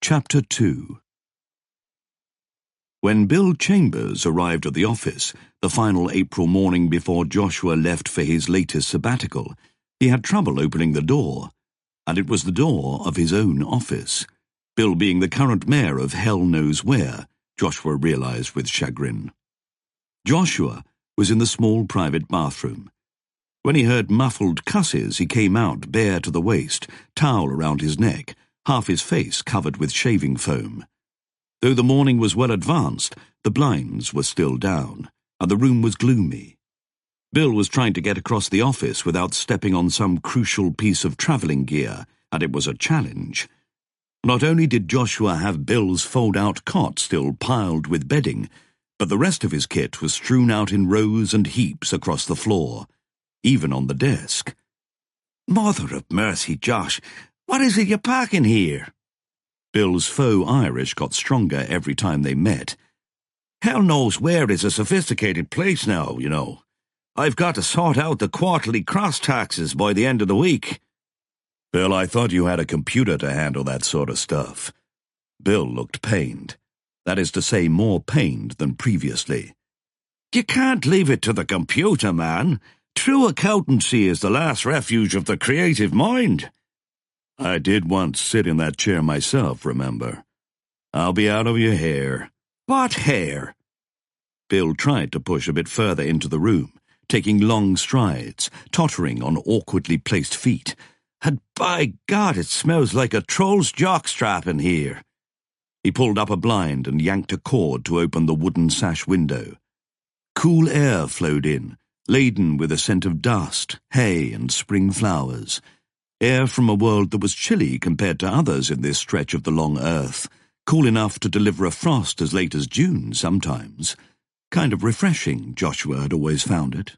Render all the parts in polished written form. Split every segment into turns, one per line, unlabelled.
Chapter 2. When Bill Chambers arrived at the office, the final April morning before Joshua left for his latest sabbatical, he had trouble opening the door, and it was the door of his own office. Bill being the current mayor of hell knows where, Joshua realized with chagrin. Joshua was in the small private bathroom. When he heard muffled cusses, he came out bare to the waist, towel around his neck, half his face covered with shaving foam. Though the morning was well advanced, the blinds were still down, and the room was gloomy. Bill was trying to get across the office without stepping on some crucial piece of travelling gear, and it was a challenge. Not only did Joshua have Bill's fold-out cot still piled with bedding, but the rest of his kit was strewn out in rows and heaps across the floor, even on the desk.
"Mother of mercy, Josh, what is it you're packing here?"
Bill's faux Irish got stronger every time they met.
"Hell knows where is a sophisticated place now, you know. I've got to sort out the quarterly cross-taxes by the end of the week."
"Bill, I thought you had a computer to handle that sort of stuff." Bill looked pained. That is to say, more pained than previously.
"You can't leave it to the computer, man. True accountancy is the last refuge of the creative mind."
"I did once sit in that chair myself, remember? I'll be out of your hair."
"What hair?"
Bill tried to push a bit further into the room, taking long strides, tottering on awkwardly placed feet.
"And by God, it smells like a troll's jockstrap in here."
He pulled up a blind and yanked a cord to open the wooden sash window. Cool air flowed in, laden with a scent of dust, hay, and spring flowers. Air from a world that was chilly compared to others in this stretch of the long earth, cool enough to deliver a frost as late as June sometimes. Kind of refreshing, Joshua had always found it.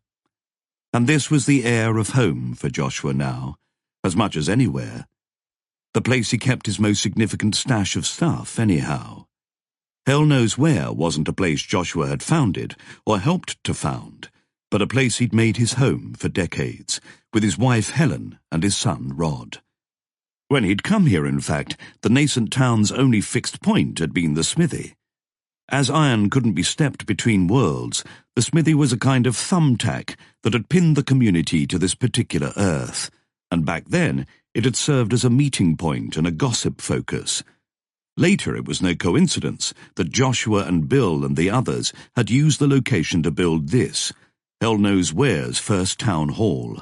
And this was the air of home for Joshua now, as much as anywhere. The place he kept his most significant stash of stuff, anyhow. Hell knows where wasn't a place Joshua had founded, or helped to found, but a place he'd made his home for decades, with his wife Helen and his son Rod. When he'd come here, in fact, the nascent town's only fixed point had been the smithy. As iron couldn't be stepped between worlds, the smithy was a kind of thumbtack that had pinned the community to this particular earth, and back then it had served as a meeting point and a gossip focus. Later, it was no coincidence that Joshua and Bill and the others had used the location to build this, hell knows where's first town hall.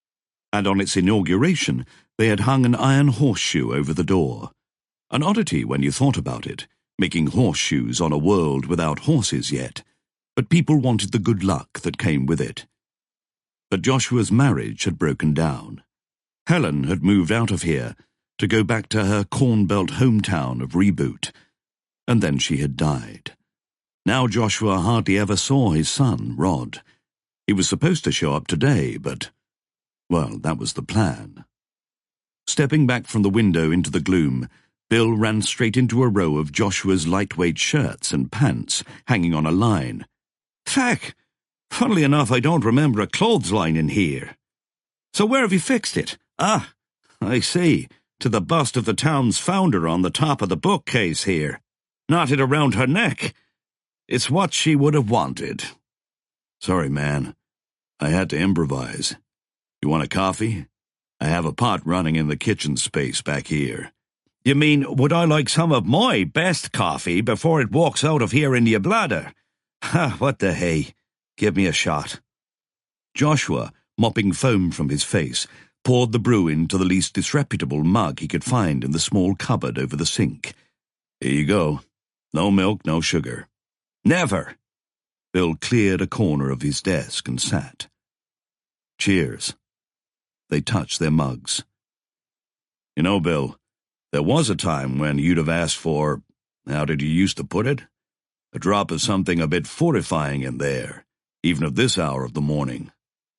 And on its inauguration, they had hung an iron horseshoe over the door. An oddity when you thought about it, making horseshoes on a world without horses yet, but people wanted the good luck that came with it. But Joshua's marriage had broken down. Helen had moved out of here to go back to her cornbelt hometown of Reboot, and then she had died. Now Joshua hardly ever saw his son, Rod. He was supposed to show up today, but, well, that was the plan. Stepping back from the window into the gloom, Bill ran straight into a row of Joshua's lightweight shirts and pants hanging on a line.
"Feck! Funnily enough, I don't remember a clothesline in here. So where have you fixed it? Ah, I see, to the bust of the town's founder on the top of the bookcase here. Knotted around her neck. It's what she would have wanted."
"Sorry, man. I had to improvise. You want a coffee? I have a pot running in the kitchen space back here."
"You mean, would I like some of my best coffee before it walks out of here in your bladder? Ha, what the hey. Give me a shot."
Joshua, mopping foam from his face, poured the brew into the least disreputable mug he could find in the small cupboard over the sink. "Here you go. No milk, no sugar."
"Never."
Bill cleared a corner of his desk and sat. "Cheers." They touched their mugs. "You know, Bill, there was a time when you'd have asked for, how did you used to put it? A drop of something a bit fortifying in there, even at this hour of the morning."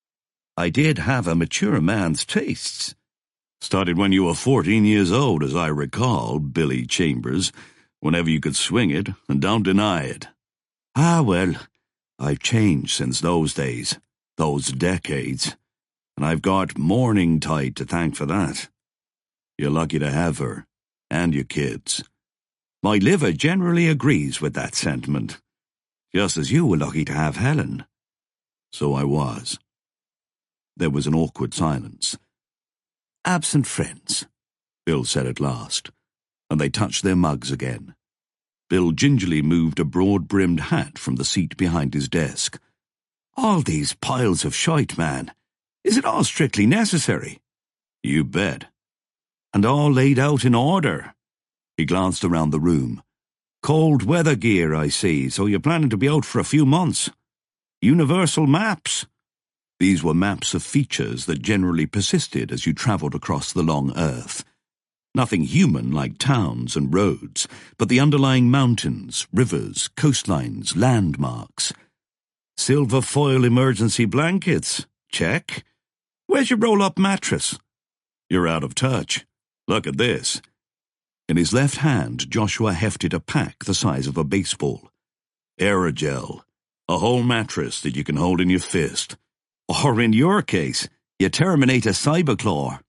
"I did have a mature man's tastes."
"Started when you were 14 years old, as I recall, Billy Chambers, whenever you could swing it, and don't deny it."
"Ah, well, I've changed since those days, those decades, and I've got Morning Tide to thank for that."
"You're lucky to have her, and your kids.
My liver generally agrees with that sentiment. Just as you were lucky to have Helen.
So I was. There was an awkward silence. "Absent friends," Bill said at last, and they touched their mugs again. Bill gingerly moved a broad-brimmed hat from the seat behind his desk.
"All these piles of shite, man. Is it all strictly necessary?"
"You bet."
"And all laid out in order?"
He glanced around the room.
"Cold weather gear, I see, so you're planning to be out for a few months. Universal maps?"
These were maps of features that generally persisted as you travelled across the long earth. Nothing human like towns and roads, but the underlying mountains, rivers, coastlines, landmarks.
"Silver foil emergency blankets? Check. Where's your roll-up mattress?"
"You're out of touch. Look at this." In his left hand, Joshua hefted a pack the size of a baseball. "Aerogel. A whole mattress that you can hold in your fist."
"Or in your case, you terminate a cyberclaw."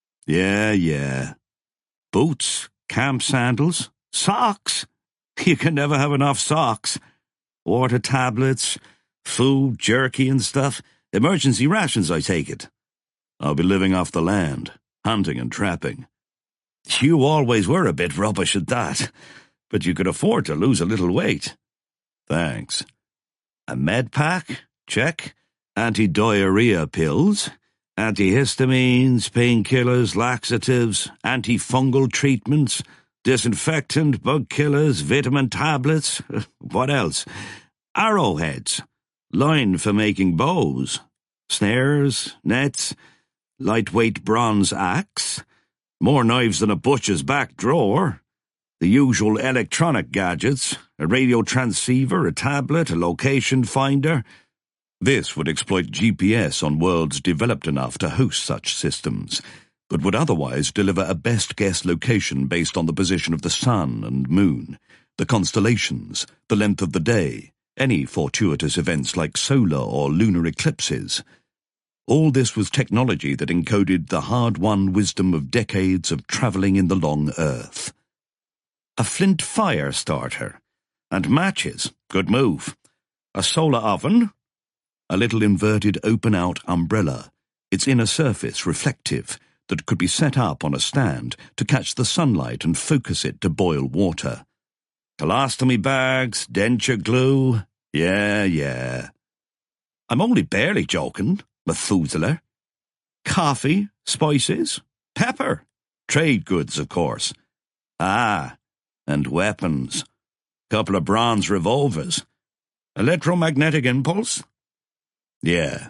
Yeah.
"Boots, camp sandals, socks. You can never have enough socks. Water tablets, food, jerky and stuff. Emergency rations, I take it."
"I'll be living off the land, hunting and trapping."
"You always were a bit rubbish at that, but you could afford to lose a little weight."
"Thanks."
"A med pack? Check. Anti-diarrhea pills, antihistamines, painkillers, laxatives, antifungal treatments, disinfectant, bug killers, vitamin tablets. What else? Arrowheads, line for making bows, snares, nets, lightweight bronze axe, more knives than a butcher's back drawer, the usual electronic gadgets, a radio transceiver, a tablet, a location finder."
This would exploit GPS on worlds developed enough to host such systems, but would otherwise deliver a best-guess location based on the position of the sun and moon, the constellations, the length of the day, any fortuitous events like solar or lunar eclipses. All this was technology that encoded the hard-won wisdom of decades of travelling in the long earth.
"A flint fire starter. And matches. Good move. A solar oven?"
A little inverted open-out umbrella, its inner surface reflective, that could be set up on a stand to catch the sunlight and focus it to boil water.
"Colostomy bags, denture glue."
Yeah.
"I'm only barely joking, Methuselah." "Coffee, spices, pepper. Trade goods, of course." "Ah, and weapons. Couple of bronze revolvers. Electromagnetic impulse?"
"Yeah."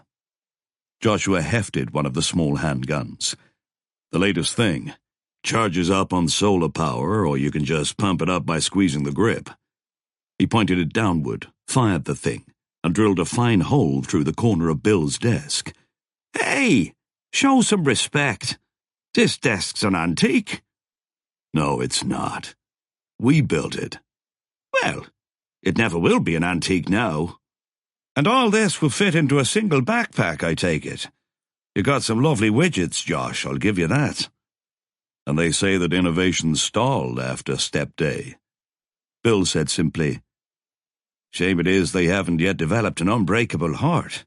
Joshua hefted one of the small handguns. "The latest thing. Charges up on solar power, or you can just pump it up by squeezing the grip." He pointed it downward, fired the thing, and drilled a fine hole through the corner of Bill's desk.
"Hey, show some respect. This desk's an antique."
"No, it's not. We built it."
"Well, it never will be an antique now. And all this will fit into a single backpack, I take it. You got some lovely widgets, Josh, I'll give you that."
"And they say that innovation stalled after Step Day." Bill said simply,
"Shame it is they haven't yet developed an unbreakable heart."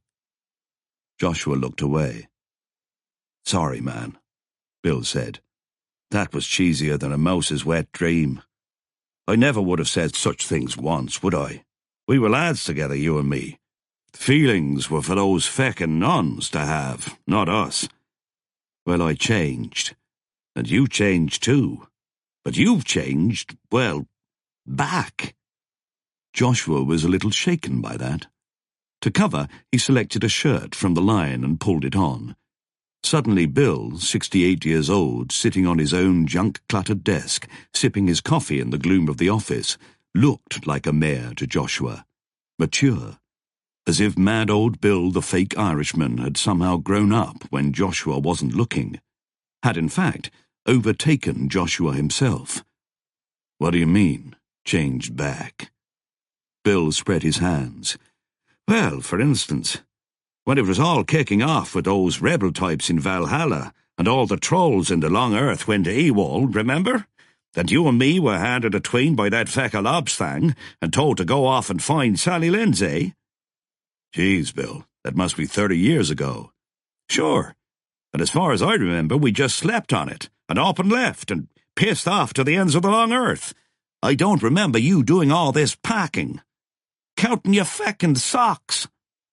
Joshua looked away.
"Sorry, man," Bill said. "That was cheesier than a mouse's wet dream. I never would have said such things once, would I? We were lads together, you and me. Feelings were for those feckin' nuns to have, not us. Well, I changed. And you changed too. But you've changed, well, back."
Joshua was a little shaken by that. To cover, he selected a shirt from the line and pulled it on. Suddenly Bill, 68 years old, sitting on his own junk-cluttered desk, sipping his coffee in the gloom of the office, looked like a mayor to Joshua. Mature. As if mad old Bill the fake Irishman had somehow grown up when Joshua wasn't looking. Had, in fact, overtaken Joshua himself.
"What do you mean, changed back?"
Bill spread his hands.
"Well, for instance, when it was all kicking off with those rebel types in Valhalla, and all the trolls in the long earth went AWOL, remember? that you and me were handed a tween by that feckle Obsthang and told to go off and find Sally Lindsay?
Geez, Bill, that must be 30 years ago.
Sure. And as far as I remember, we just slept on it, and up and left, and pissed off to the ends of the long earth. I don't remember you doing all this packing. Counting your feckin' socks.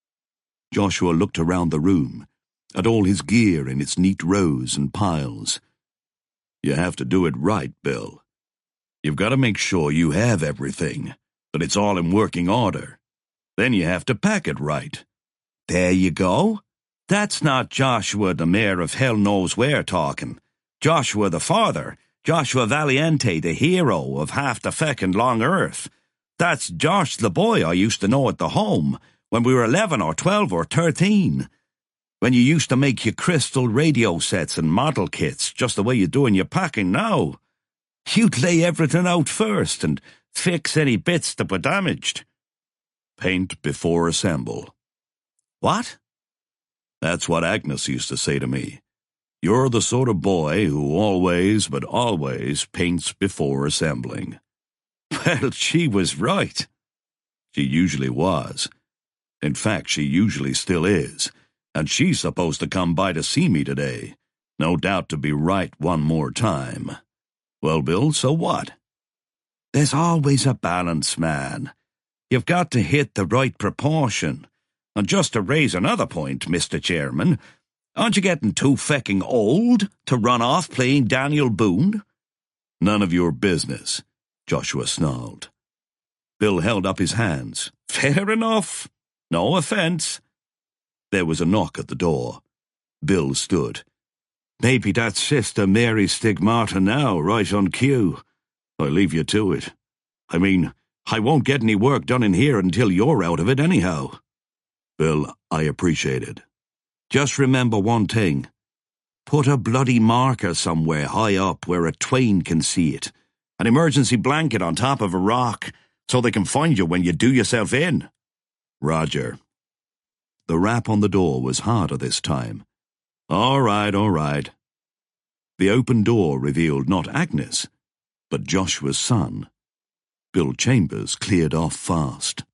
Joshua looked around the room, at all his gear in its neat rows and piles. You have to do it right, Bill. You've got to make sure you have everything, that it's all in working order. Then you have to pack it right.
There you go. That's not Joshua the mayor of hell knows where talking. Joshua the father, Joshua Valiente, the hero of half the feckin' long earth. That's Josh the boy I used to know at the home, when we were 11 or 12 or 13. When you used to make your crystal radio sets and model kits, just the way you're doing your packing now. You'd lay everything out first and fix any bits that were damaged.
Paint before assemble.
What?
That's what Agnes used to say to me. You're the sort of boy who always, but always, paints before assembling.
Well, she was right.
She usually was. In fact, she usually still is. And she's supposed to come by to see me today. No doubt to be right one more time. Well, Bill, so what?
There's always a balance, man. You've got to hit the right proportion. And just to raise another point, Mr. Chairman, aren't you getting too fecking old to run off playing Daniel Boone?
None of your business, Joshua snarled. Bill held up his hands.
Fair enough. No offense.
There was a knock at the door. Bill stood.
Maybe that's Sister Mary Stigmata now, right on cue.
I leave you to it.
I mean, I won't get any work done in here until you're out of it anyhow.
Bill, I appreciate it.
Just remember one thing. Put a bloody marker somewhere high up where a twain can see it. An emergency blanket on top of a rock, so they can find you when you do yourself in.
Roger. The rap on the door was harder this time. All right, all right. The open door revealed not Agnes, but Joshua's son. Bill Chambers cleared off fast.